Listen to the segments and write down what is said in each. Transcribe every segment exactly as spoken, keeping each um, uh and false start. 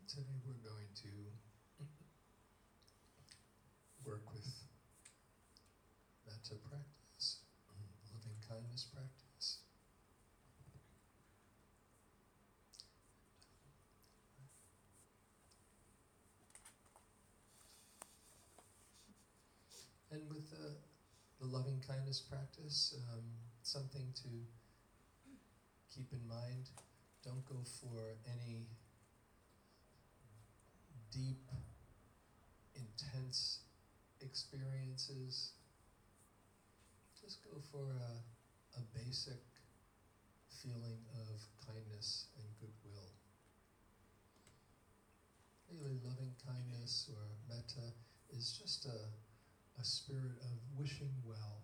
Today we're going to work with metta practice, loving kindness practice. And with the, the loving kindness practice, um, something to keep in mind, don't go for any deep, intense experiences. Just go for a, a basic feeling of kindness and goodwill. Really, loving kindness or metta is just a, a spirit of wishing well.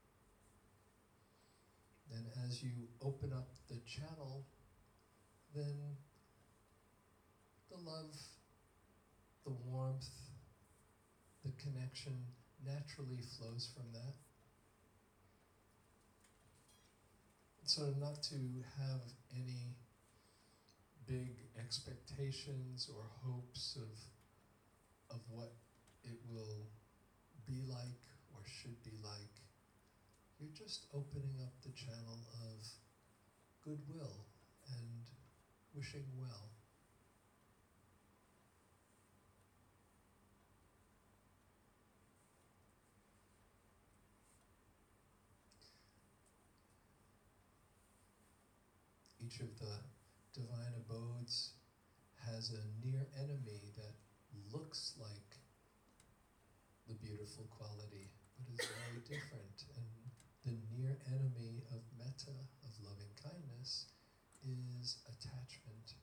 And as you open up the channel, then the love, the warmth, the connection naturally flows from that. So not to have any big expectations or hopes of of what it will be like or should be like. You're just opening up the channel of goodwill and wishing well. Each of the divine abodes has a near enemy that looks like the beautiful quality, but is very different. And the near enemy of metta, of loving kindness, is attachment,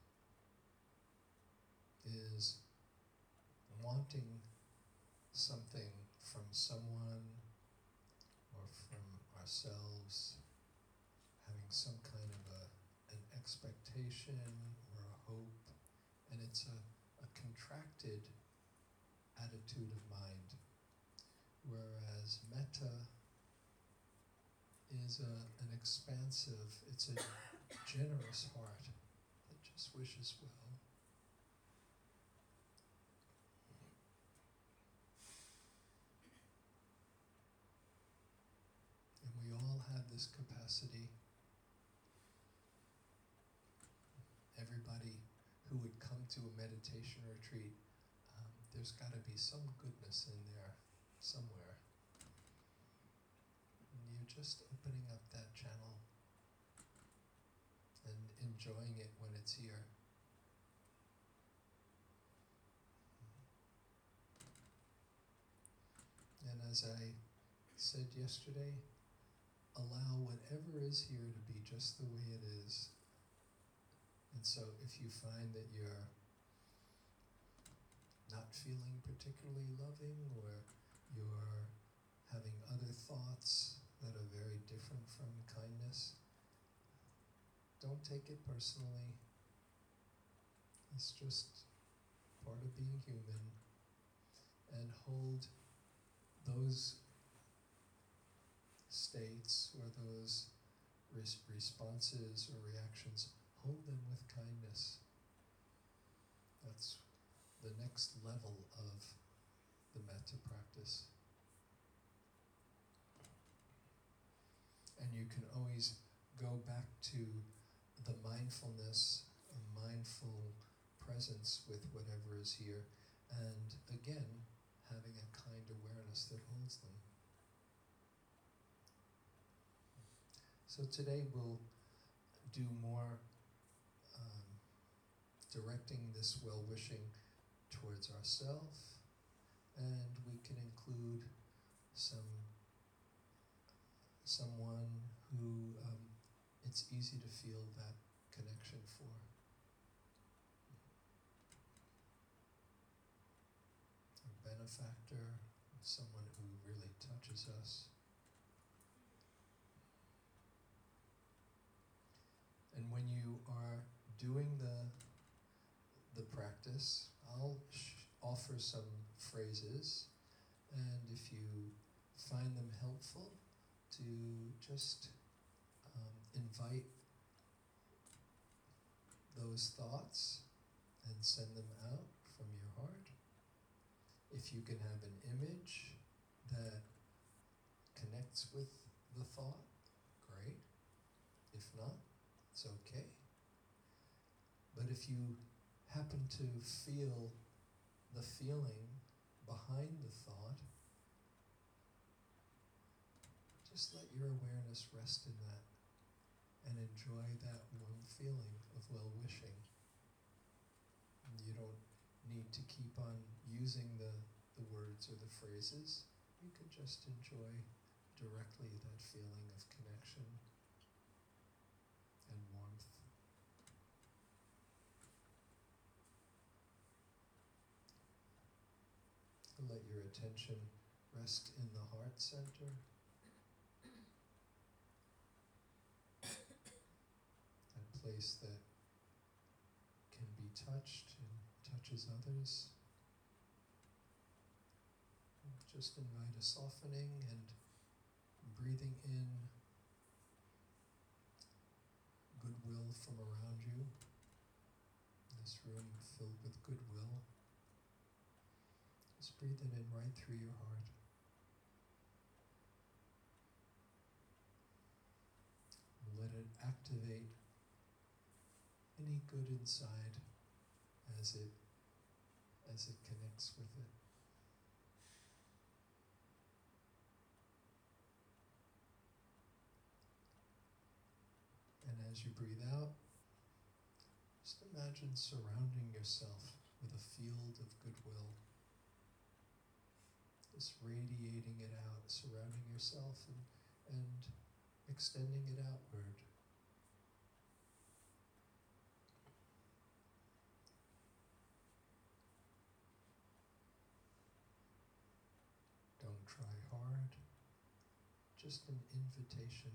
is wanting something from someone or from ourselves, having some kind of a an expectation or a hope, and it's a, a contracted attitude of mind. Whereas metta is a, an expansive, it's a generous heart that just wishes well. And we all have this capacity. Everybody who would come to a meditation retreat, um, there's got to be some goodness in there somewhere. And you're just opening up that channel and enjoying it when it's here. And as I said yesterday, allow whatever is here to be just the way it is. And so if you find that you're not feeling particularly loving, or you're having other thoughts that are very different from kindness, don't take it personally. It's just part of being human. And hold those states or those res- responses or reactions, hold them with kindness. That's the next level of the metta practice. And you can always go back to the mindfulness, a mindful presence with whatever is here, and again, having a kind awareness that holds them. So today we'll do more um, directing this well-wishing towards ourselves, and we can include some someone who um, it's easy to feel that connection for. A benefactor, someone who really touches us. And when you are doing the the practice, I'll sh- offer some phrases, and if you find them helpful, to just um, invite those thoughts and send them out from your heart. If you can have an image that connects with the thought, great. If not, it's okay. But if you happen to feel the feeling behind the thought, just let your awareness rest in that and enjoy that warm feeling of well-wishing. You don't need to keep on using the, the words or the phrases. You can just enjoy directly that feeling of connection and warmth. And let your attention rest in the heart center. That place that can be touched and touches others. Just invite a softening and breathing in goodwill from around you. This room filled with goodwill. Just breathe it in right through your heart. Let it activate any good inside as it as it connects with it. And as you breathe out, just imagine surrounding yourself with a field of goodwill. Just radiating it out, surrounding yourself and, and extending it outward. Don't try hard, just an invitation.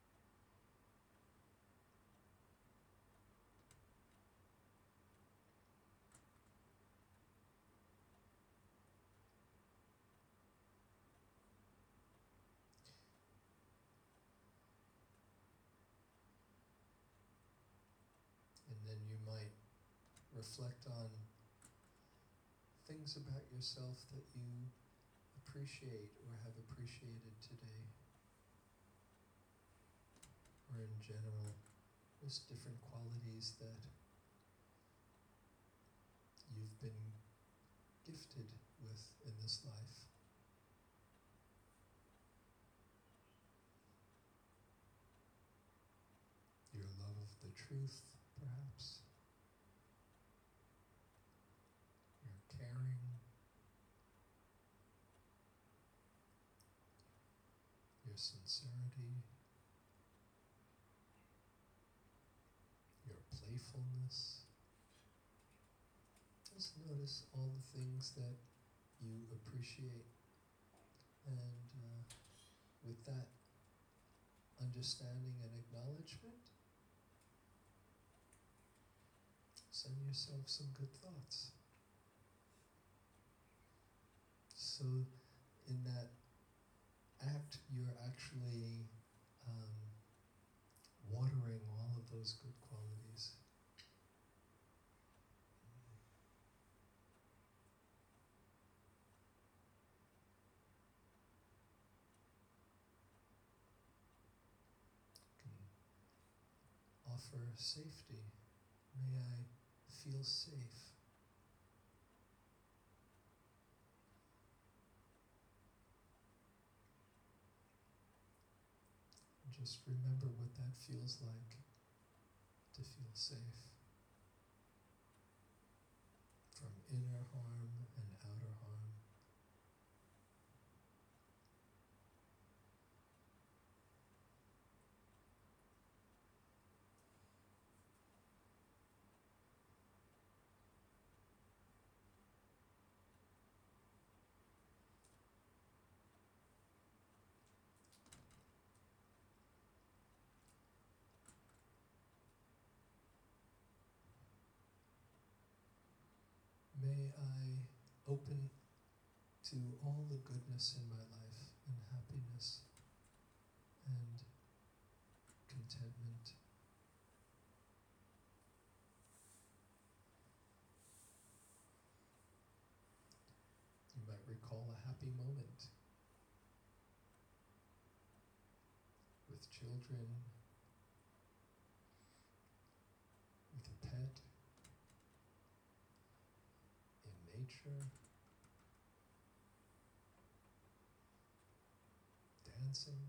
And then you might reflect on things about yourself that you appreciate or have appreciated today. Or in general, just different qualities that you've been gifted with in this life. Your love of the truth, perhaps. Your caring. Your sincerity. Your playfulness. Just notice all the things that you appreciate. And uh, with that understanding and acknowledgement, send yourself some good thoughts. So in that act, you're actually um, watering all of those good qualities. You can offer safety. May I feel safe. Just remember what that feels like to feel safe from inner harm and outer harm. May I open to all the goodness in my life and happiness and contentment. recall a happy moment with children, with a pet, in nature, dancing.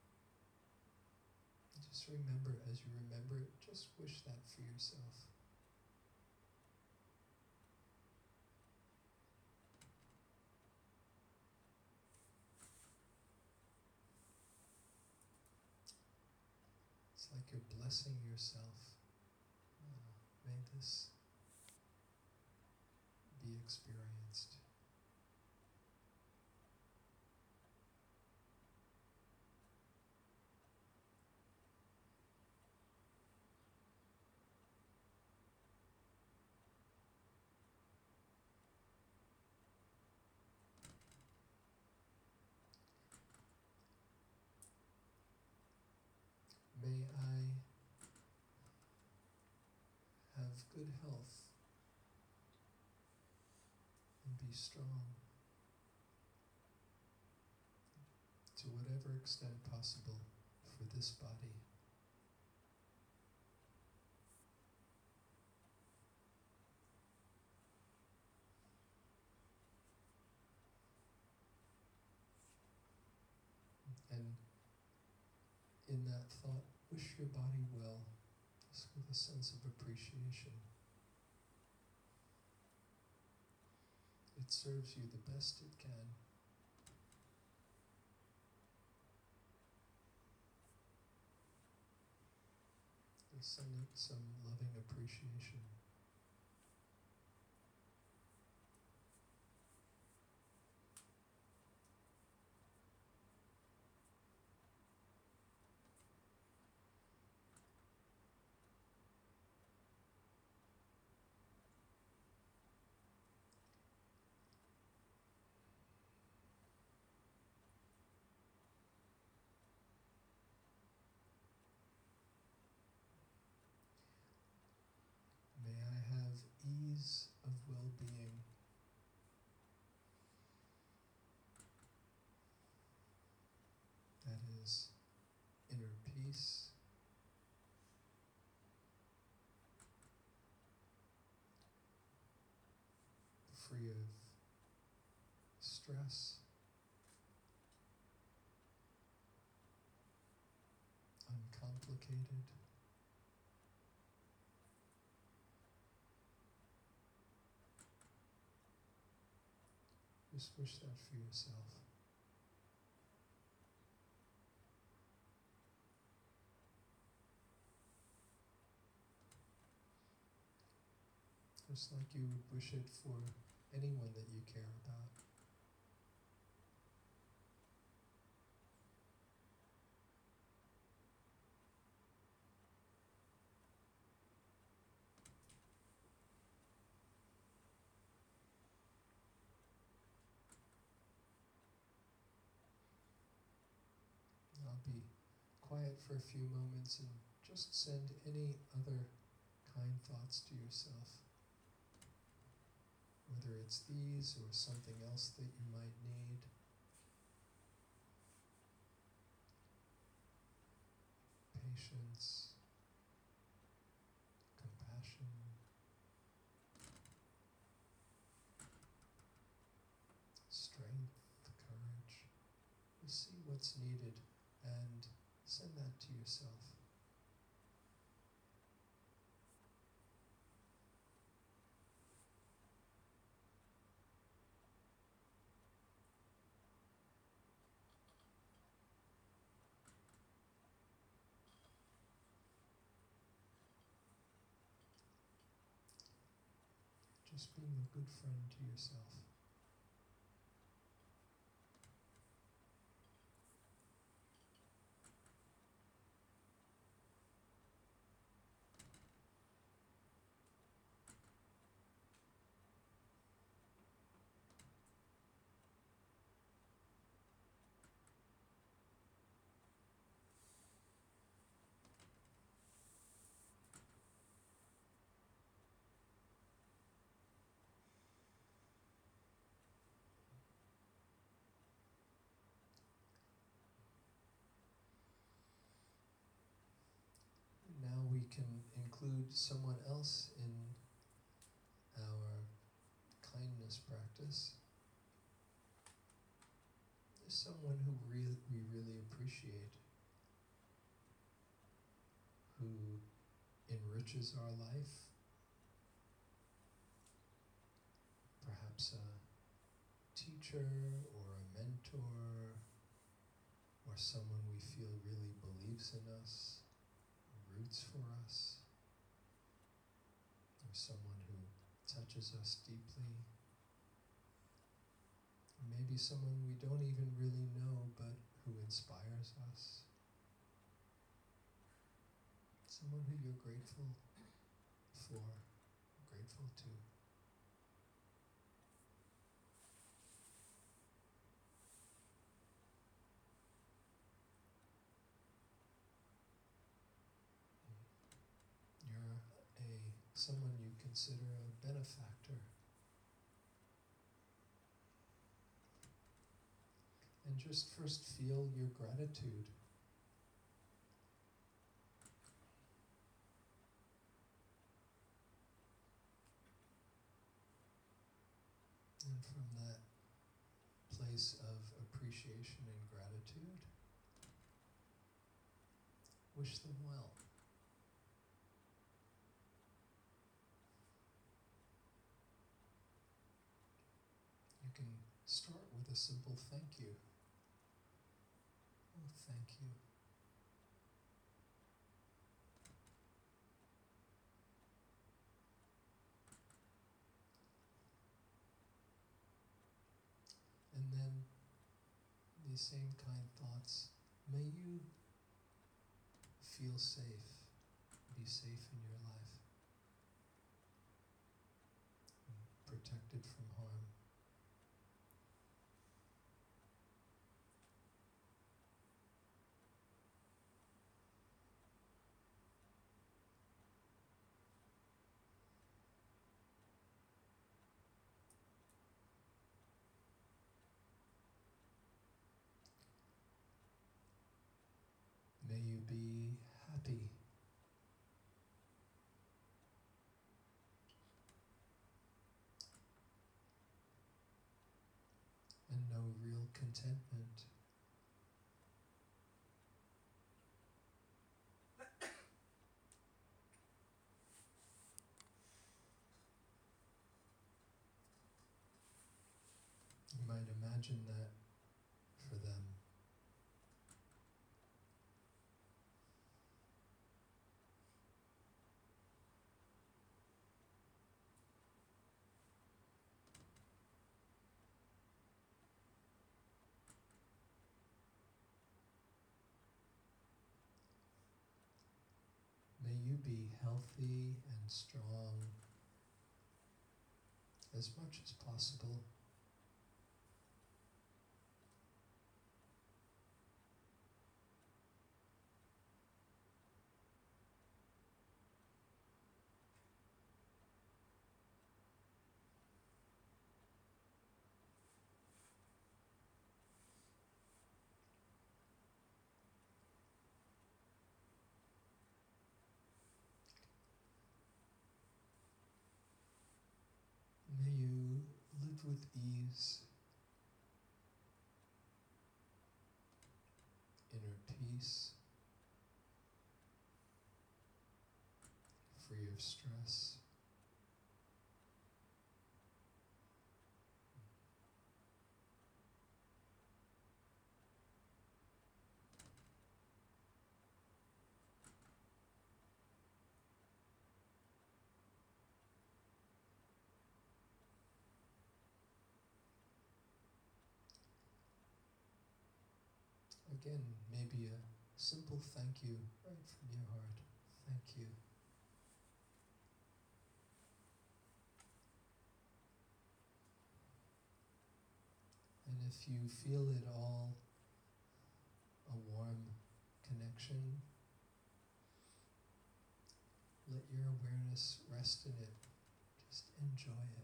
Just remember, as you remember it, just wish that for yourself. It's like you're blessing yourself. Uh, may this be experienced. May I have good health and be strong to whatever extent possible for this body. And in that thought, wish your body well, just with a sense of appreciation. It serves you the best it can. Just send it some loving appreciation. May I have ease of well-being. That is inner peace, free of stress, uncomplicated. Just wish that for yourself. Just like you would wish it for anyone that you care about. I'll be quiet for a few moments and just send any other kind thoughts to yourself. Whether it's these or something else that you might need. Patience, compassion, strength, courage. Just see what's needed and send that to yourself. Just being a good friend to yourself. include someone else in our kindness practice. There's someone who re- we really appreciate, who enriches our life, perhaps a teacher or a mentor, or someone we feel really believes in us, roots for us, or someone who touches us deeply. Maybe someone we don't even really know, but who inspires us. Someone who you're grateful for, grateful to. You're a someone you consider a benefactor. And just first feel your gratitude. And from that place of appreciation and gratitude, wish them well. You can start with a simple thank you. Oh, thank you. And then these same kind thoughts, may you feel safe, be safe in your life, protected from harm. May you be happy. And know real contentment. You might imagine that for them. May you be healthy and strong as much as possible. May you live with ease, inner peace, free of stress. Again, maybe a simple thank you right from your heart. Thank you. And if you feel at all a warm connection, let your awareness rest in it. Just enjoy it.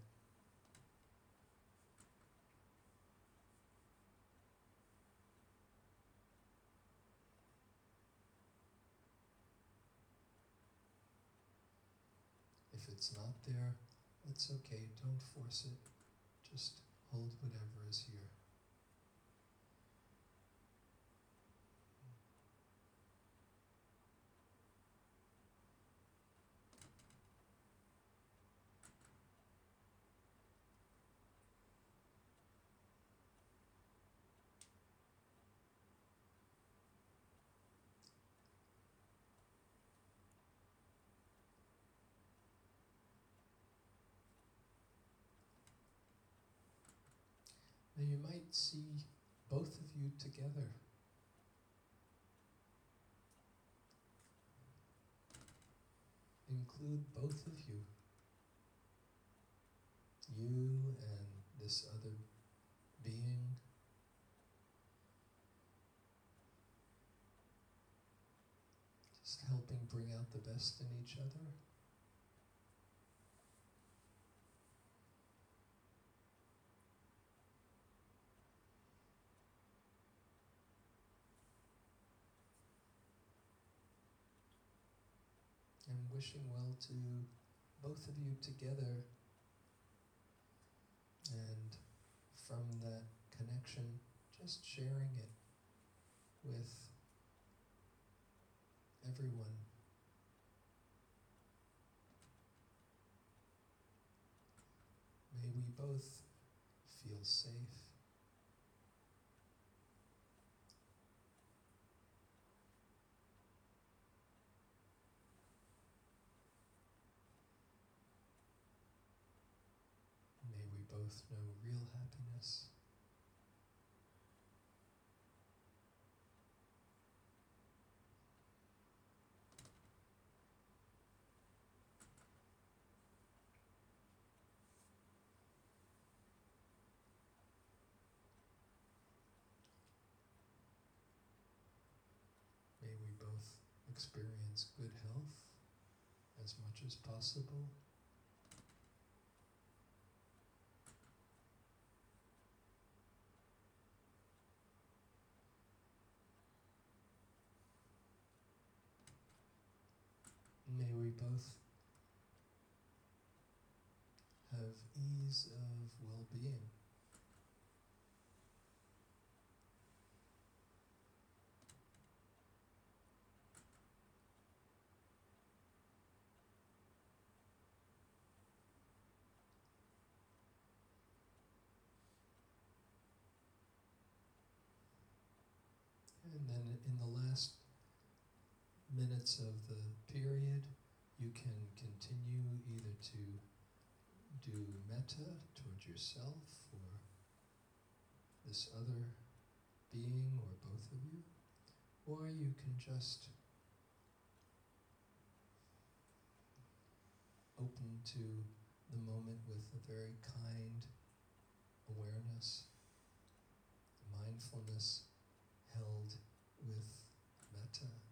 If it's not there, it's okay, don't force it. Just hold whatever is here. Now you might see both of you together. Include both of you. You and this other being. Just helping bring out the best in each other. And wishing well to both of you together. And from that connection, just sharing it with everyone. May we both feel safe. May we both know real happiness. May we both experience good health as much as possible. May we both have ease of well-being. And then in the last minutes of the period, you can continue either to do metta towards yourself or this other being or both of you, or you can just open to the moment with a very kind awareness, mindfulness held with metta.